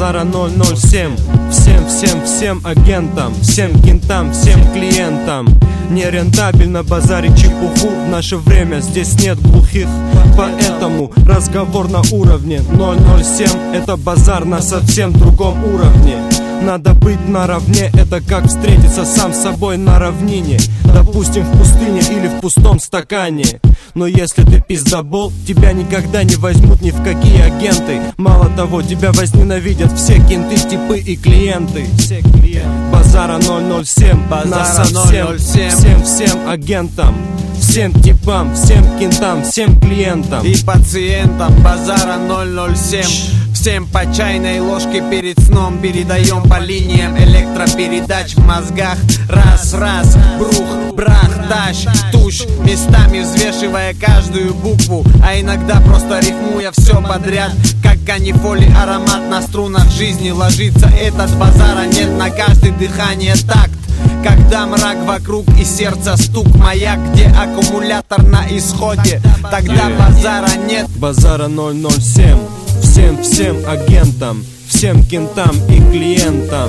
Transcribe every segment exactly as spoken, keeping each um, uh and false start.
Базара ноль ноль семь. Всем, всем, всем агентам, всем кентам, всем клиентам. Нерентабельно базарить чепуху. В наше время здесь нет глухих. Поэтому разговор на уровне ноль ноль семь. Это базар на совсем другом уровне. Надо быть наравне, это как встретиться сам с собой на равнине. Допустим, в пустыне или в пустом стакане. Но если ты пиздобол, тебя никогда не возьмут ни в какие агенты. Мало того, тебя возненавидят все кенты, типы и клиенты. Все клиенты. Базара ноль ноль семь, нас совсем, всем, всем агентам, всем типам, всем кентам, всем клиентам и пациентам. Базара ноль ноль семь. Всем по чайной ложке перед сном передаем по линиям электропередач в мозгах. Раз-раз, брух, брах, тащ, тушь, местами взвешивая каждую букву, а иногда просто рифмуя все подряд. Как канифоли аромат на струнах жизни ложится. Этот базара нет на каждое дыхание такт. Когда мрак вокруг и сердце стук, маяк, где аккумулятор на исходе, тогда базара нет. Базара ноль ноль семь. Всем, всем агентам, всем кентам и клиентам.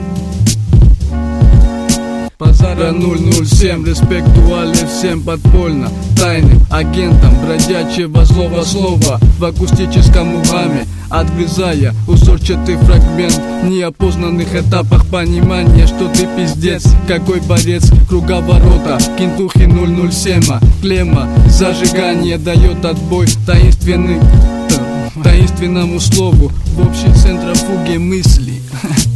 Базара ноль ноль семь, респектуали всем подпольно, тайным агентам бродячего злого слова в акустическом угаме, отгрызая узорчатый фрагмент в неопознанных этапах понимания, что ты пиздец, какой борец круговорота. Кентухи ноль ноль семь, клемма, зажигание дает отбой таинственный, таинственному слову в общей центрофуге мысли.